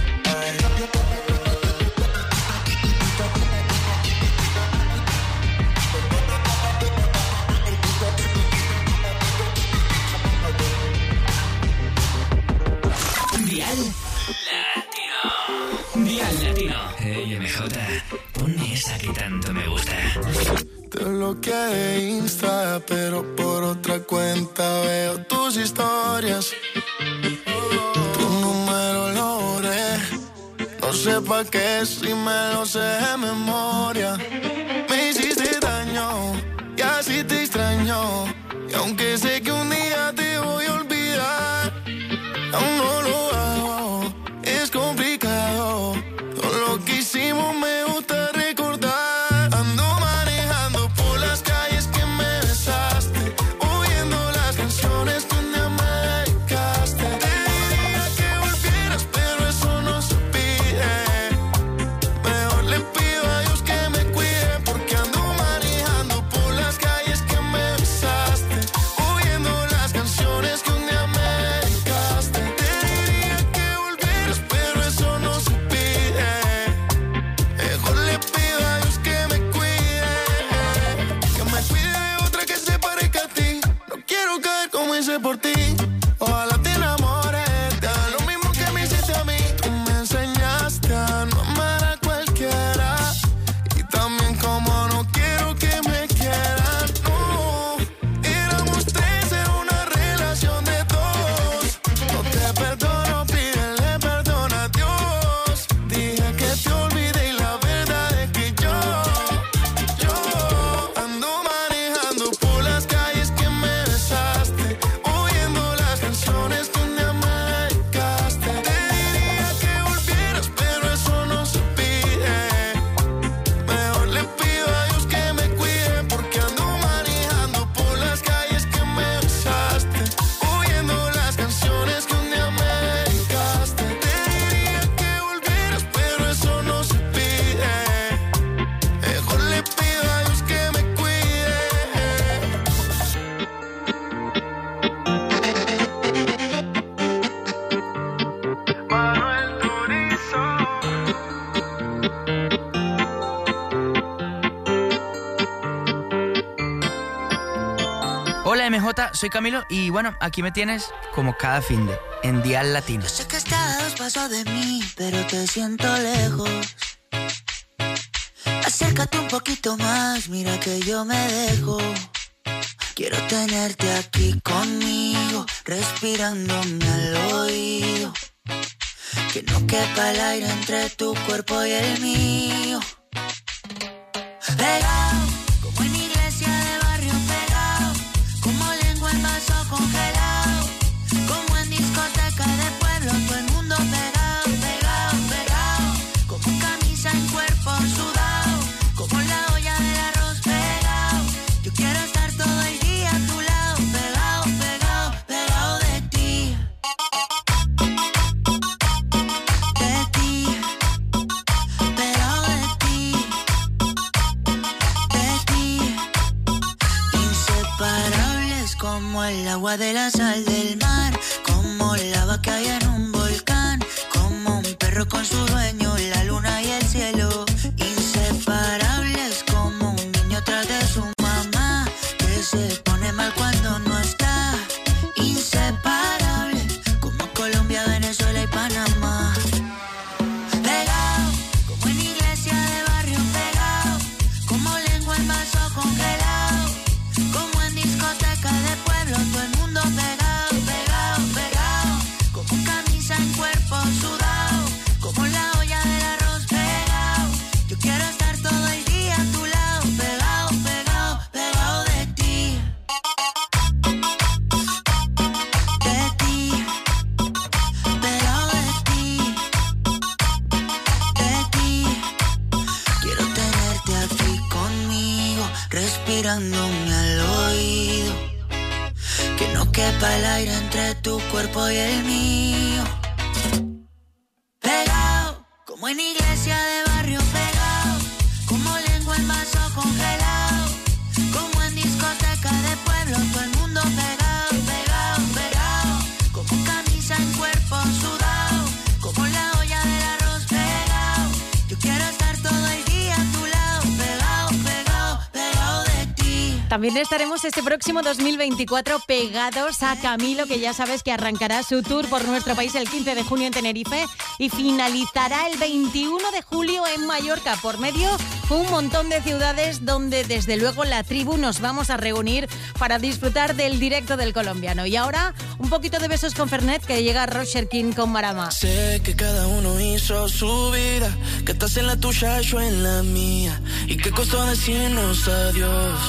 Dial Latino. Hey, MJ, ponme esa que tanto me gusta. Te bloqueé de Insta, pero por otra cuenta veo tus historias. Tu número lo borré, no sé pa' qué si me lo sé de memoria. Me hiciste daño y así te extraño. Y aunque sé que un día te voy a olvidar, aún no lo hago, es complicado. Todo lo que hicimos me gusta recordar. Ando manejando por las calles que me besaste, oyendo las canciones que un día me dedicaste. Te diría que volvieras, pero Hola MJ, soy Camilo y bueno, aquí me tienes como cada finde en Dial Latino. Yo sé que estás a 2 pasos de mí, pero te siento lejos. Acércate un poquito más, mira que yo me dejo. Quiero tenerte aquí conmigo, respirándome al oído. Que no quepa el aire entre tu cuerpo y el mío. Pegado, como en iglesia de barrio pegado. Como lengua en vaso congelado. Como en discoteca de pueblo, todo el mundo pegado, pegado, pegado. Como camisa en cuerpo sudado. Como la olla del arroz pegado. Yo quiero estar todo el día a tu lado. Pegado, pegado, pegado de ti. De ti. Pegado de ti. De ti. Inseparables como el agua de la sal del mar. Como lava que hay en un volcán. Como un perro con su dueño, la luna y el cielo. Inseparables como un niño tras de su mamá, que se pone mal cuando no está. Inseparables como Colombia, Venezuela y Panamá. Pegado, como en iglesia de barrio pegado. Como lengua en vaso congelado. Como en discoteca de pueblo, todo el mundo pegado, pegado, pegado. Como camisa en cuerpo sudado. Como la olla del arroz pegado. Yo quiero estar todo el día a tu lado. Pegado, pegado, pegado de ti. De ti. Pegado de ti. De ti. Quiero tenerte aquí conmigo, respirándome al oído. Que no quepa el aire entre tu cuerpo y el mío. Pegado, como en iglesia de barrio pegado. Como lengua en vaso congelado. Como en discoteca de pueblo, todo el mundo pegado, pegado, pegado. Como camisa en cuerpo sudado. Como la olla del arroz pegado. Yo quiero estar todo el día a tu lado. Pegado, pegado, pegado de ti. También estaremos este próximo 2024 pegados a Camilo, que ya sabes que arrancará su tour por nuestro país el 15 de junio en Tenerife y finalizará el 21 de julio en Mallorca. Por medio, un montón de ciudades donde desde luego la tribu nos vamos a reunir para disfrutar del directo del colombiano. Y ahora, un poquito de besos con Fernet, que llega Roger King con Marama. Sé que cada uno hizo su vida, que estás en la tuya, yo en la mía, y que costó decirnos adiós.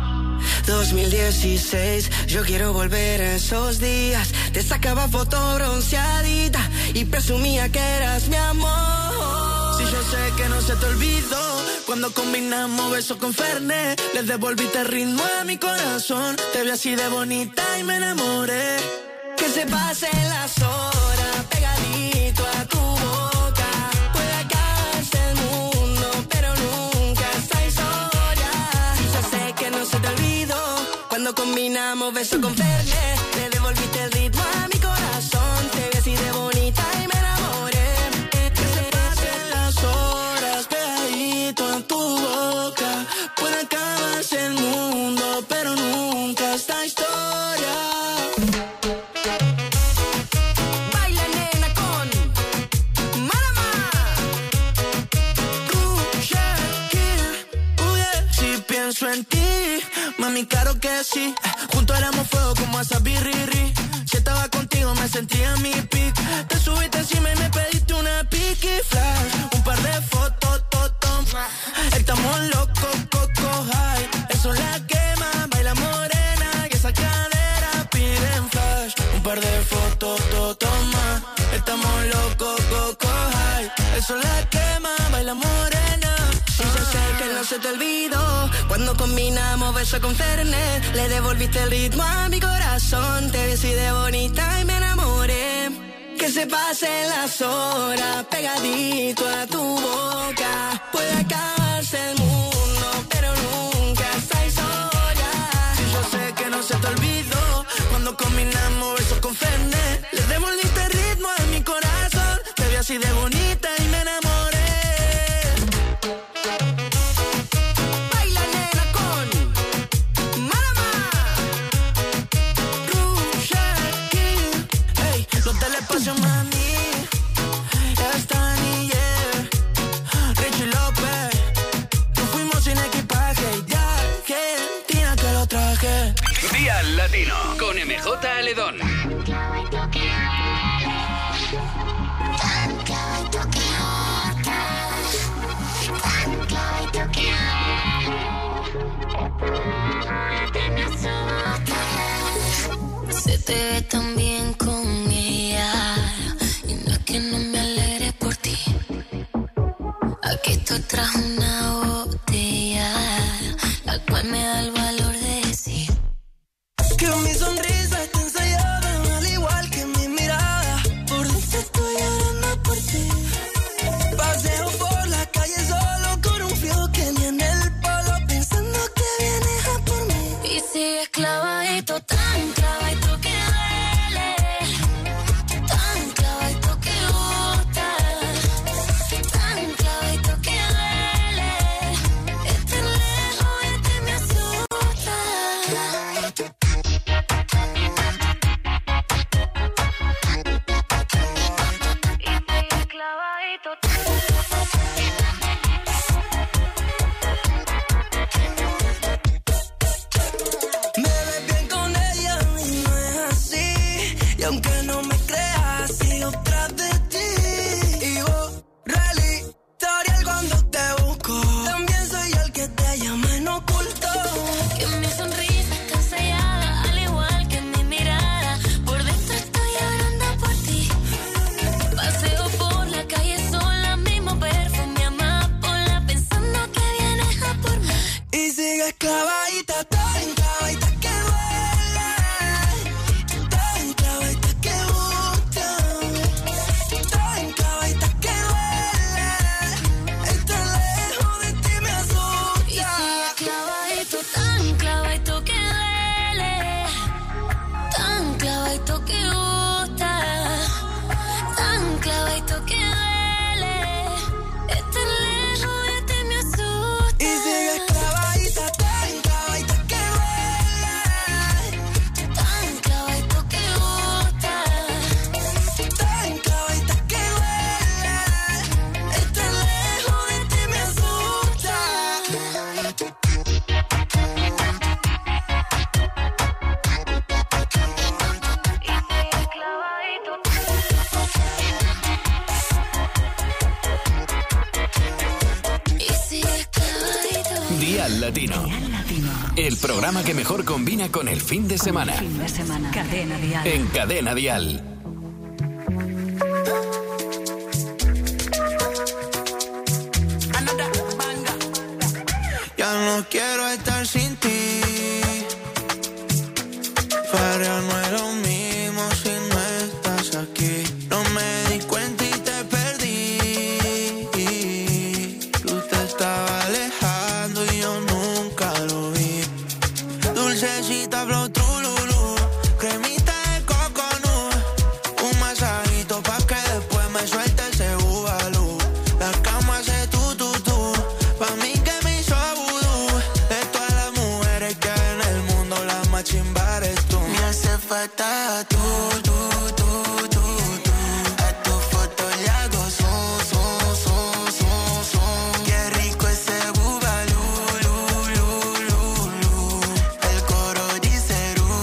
2016, yo quiero volver a esos días. Te sacaba foto bronceadita y presumía que eras mi amor. Si yo sé que no se te olvidó, cuando combinamos besos con Fernet, le devolviste el ritmo a mi corazón. Te vi así de bonita y me enamoré. Que se pasen las horas pegadito a tu boca. Puede acabarse el mundo, pero nunca esta historia. Yo sé que no se te olvidó, cuando combinamos besos con Fernet, le devolviste el ritmo a mi corazón. Te vi así de bonita y me enamoré. Que se pasen las horas pegadito a tu boca. Puede acabarse el mundo, pero nunca esta historia. Baila nena con Marama. Si pienso en ti, mami, claro que sí. Juntos éramos fuego como esa birri. Si estaba contigo me sentía mi pic. Te subiste encima y me pediste una piqui flash. Un par de fotos, estamos locos, coco high. Eso la quema, baila morena. Y esa cadera piden flash. Un par de fotos, más. Estamos locos, coco high. Eso la quema, baila morena. Y yo sé que no se te olvidó, cuando combinamos besos con Fernet, le devolviste el ritmo a mi corazón. Te vi así de bonita y me enamoré. Que se pasen las horas pegadito a tu boca. Puede acabarse el mundo, pero nunca esta historia. Y yo sé que no se te olvidó, cuando combinamos besos con Fernet, le devolviste el ritmo a mi corazón. Te vi así de bonita y me enamoré. Baila nena con Marama. Día Latino con MJ Aledón. Se te ve tan bien con ella y no es que no me alegre por ti. Aquí estoy tras una botella, la cual me da el valor de decir que mi sonrisa está ensayada, al igual que mi mirada. Por dentro estoy llorando por ti. Paseo por la calle solo con un frío que ni en el polo, pensando que vienes a por mí. Y sigues clavadito, tan clavadito que duele, tan clavadito que gusta, tan clavadito que duele. Estar lejos de ti me asusta. Me ves bien con ella y no es así. Y aunque no me creas, sigo tras de ti. Y borra el historial cuando te busco. También soy el que te llama en oculto. Que mi sonrisa está ensayada, al igual que mi mirada. Por dentro estoy llorando por ti. Paseo por la calle sola, mismo perfume amapola, pensando que vienes a por mí. Y sigues clavadita, tan clavadita que duele, tan clavadita que gusta, tan clavadita que duele. Estar lejos de ti me asusta. Y sigues clavadito, tan clavadito que duele, tan clavadito que gusta, tan clavadito que duele. Estar lejos de ti me asusta. Y sigues clavadita, tan clavadita que duele, tan clavadito que gusta, tan clavadita que duele. Estar lejos de ti me asusta. y sigues clavadito. Día Latino. El programa que mejor combina con el fin de semana. Cadena Dial. En Cadena Dial. Ya no quiero estar sin ti. Para no es lo mismo si no estás aquí. No me di cuenta y te perdí. Tú te estabas alejando y yo nunca lo vi. Dulcecita flow trululú, cremita de coconut, un masajito pa' que después me suelte ese bubalú. La cama hace tú, pa' mí que me hizo vudú. De todas las mujeres que hay en el mundo, la más chimba eres tú. Me hace falta tú. A tu foto le hago son. Qué rico ese bubalú, el coro dice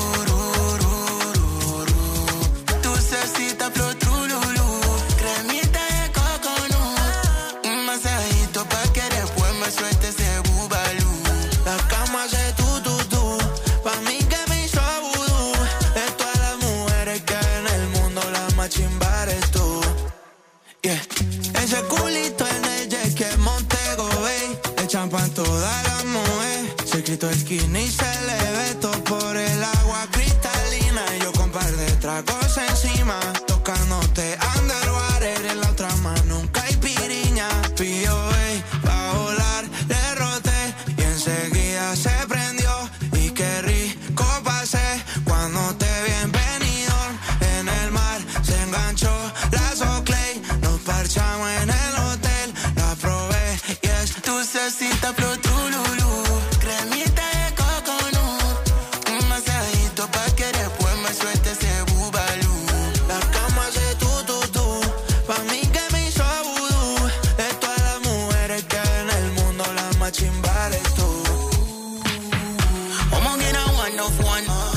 ru. Dulcecita flor trululú, cremita de coconut, un masajito pa' que después me suelte ese bubalú. La cama hace tú, pa' mí que me hizo vudú. De todas las mujeres que hay en el mundo, la más chimba eres tú. Yeah. Ese culito en el jet que Montego Bay, le champan todas las mujeres. Se quitó el skinny y se le ve todo por el agua cristalina. Y yo con par de tragos encima, tocándote underwater. En la otra mano un caipiriña. Pidió pa' volar, le roté y enseguida se prendió. Y qué rico pasé cuando te vi en Benidorm. En el mar se enganchó la Soclay, nos parchamos en el hotel. La probé y es dulcecita flor trululú, cremita de coconut, un masajito pa' que después me suelte ese bubalú. La cama hace tú, pa' mí que me hizo vudú. De todas las mujeres que hay en el mundo, la más chimba eres tú. Vamos a get a one of one.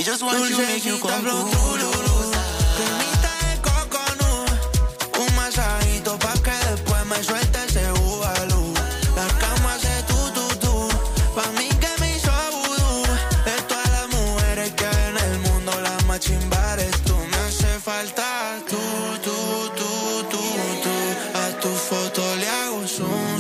Me just want you, make you come cool. Cremita de coconut, un masajito pa' que después me suelte ese bubalú. La cama hace tú, pa' mí que me hizo vudú. De todas las mujeres que hay en el mundo, la más chimba eres tú. Me hace falta tú. A tu foto le hago zoom,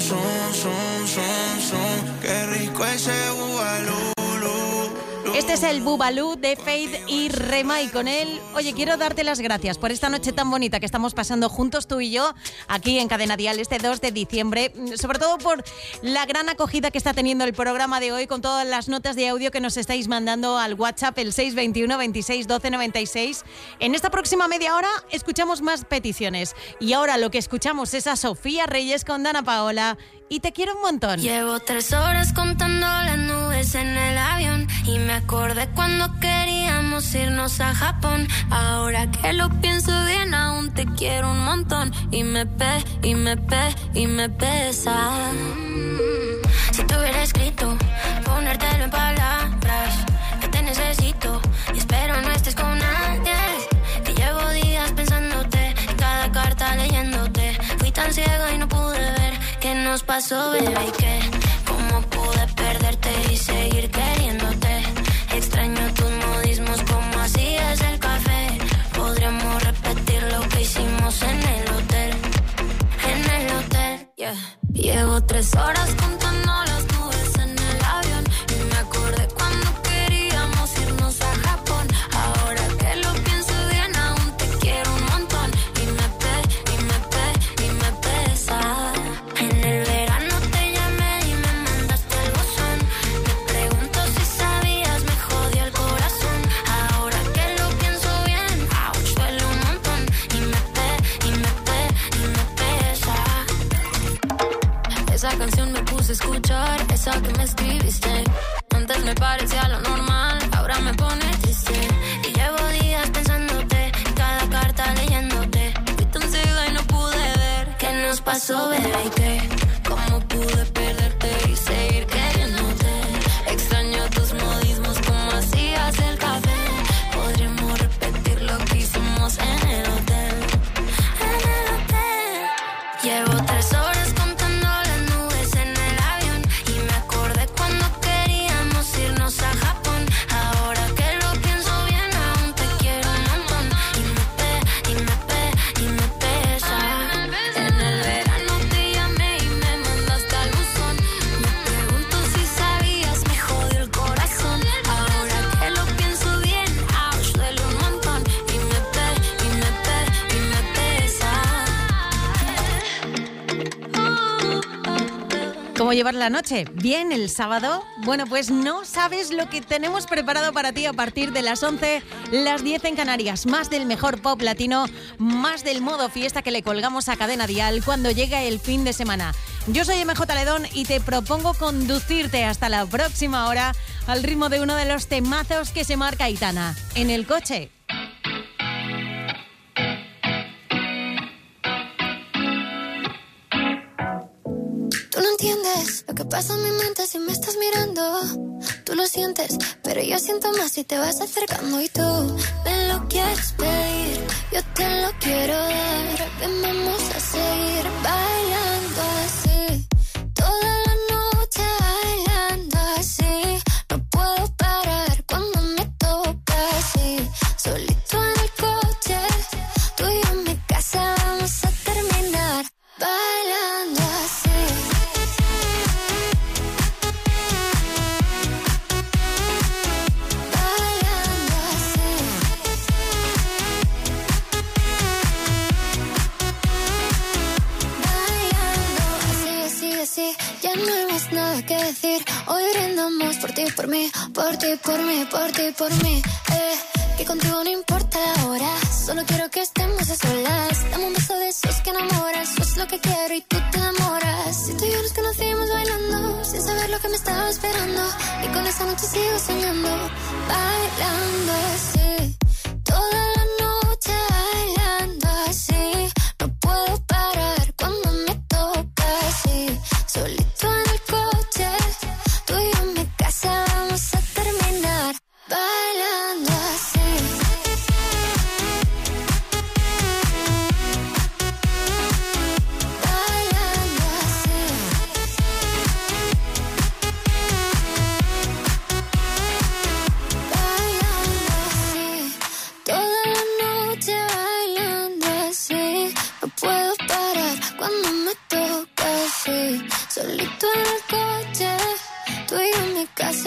qué rico ese bubalú. Este es el Bubalú de Faith y Rema, y con él, oye, quiero darte las gracias por esta noche tan bonita que estamos pasando juntos tú y yo aquí en Cadena Dial este 2 de diciembre, sobre todo por la gran acogida que está teniendo el programa de hoy con todas las notas de audio que nos estáis mandando al WhatsApp, el 621 26 12 96. En esta próxima media hora escuchamos más peticiones y ahora lo que escuchamos es a Sofía Reyes con Dana Paola y Te quiero un montón. Llevo 3 horas contando las nubes en el avión y me acordé cuando queríamos irnos a Japón. Ahora que lo pienso bien, aún te quiero un montón y me pesa. Si te hubiera escrito, ponértelo en palabras, que te necesito y espero no estés con nadie. Que llevo días pensándote, cada carta leyéndote. Fui tan ciega y no pude ver qué nos pasó, bebé, y que cómo pude perderte y seguir queriéndote. Extraño tus modismos, como hacías el café. Podríamos repetir lo que hicimos en el hotel. Yeah. Llevo 3 horas contando las nubes en el avión y me acordé cuando queríamos irnos a Japón. Ahora que lo pienso bien, aún te quiero un montón y me pesa. En el verano te llamé y me mandaste el buzón. Me pregunto si sabías, me jodió el corazón. Ahora que lo pienso bien, duele un montón y me pesa. Esa canción me puse a escuchar, esa que me escribiste. Antes me parecía lo normal, ahora me pone triste. Y llevo días pensándote, cada carta leyéndote. Fui tan ciega y no pude ver qué nos pasó, bebé, y que cómo pude perderte y seguir queriéndote. Extraño tus modismos, como hacías el café. Podríamos repetir lo que hicimos en el hotel. Llevo 3 horas contando las nubes en el avión y me acordé cuando queríamos irnos a Japón. Ahora que lo pienso bien, aún te quiero un montón y me pesa. En el verano te llamé y me mandaste al buzón. Me pregunto si sabías, me jodió el corazón. Ahora que lo pienso bien, duele un montón y me pesa. ¿Cómo llevar la noche? ¿Bien el sábado? Bueno, pues no sabes lo que tenemos preparado para ti a partir de las 11, las 10 en Canarias. Más del mejor pop latino, más del modo fiesta que le colgamos a Cadena Dial cuando llega el fin de semana. Yo soy MJ Ledón y te propongo conducirte hasta la próxima hora al ritmo de uno de los temazos que se marca Aitana, En el coche. Tú no entiendes lo que pasa en mi mente si me estás mirando. Tú lo sientes, pero yo siento más si te vas acercando. Y tú me lo quieres pedir, yo te lo quiero dar. Ven, vamos a seguir bailando así, toda la noche bailando así. No puedo parar cuando me toca así. Solito en el coche, tú y yo en mi casa vamos a terminar bailando así. Sí, ya no hay más nada que decir. Hoy brindamos por ti, por mí, por ti, por mí, por ti, por mí. Que contigo no importa la hora, solo quiero que estemos a solas. Dame un beso de esos que enamoran, eso es lo que quiero y tú te enamoras. Si tú y yo nos conocimos bailando, sin saber lo que me estaba esperando, y con esa noche sigo soñando, bailando así.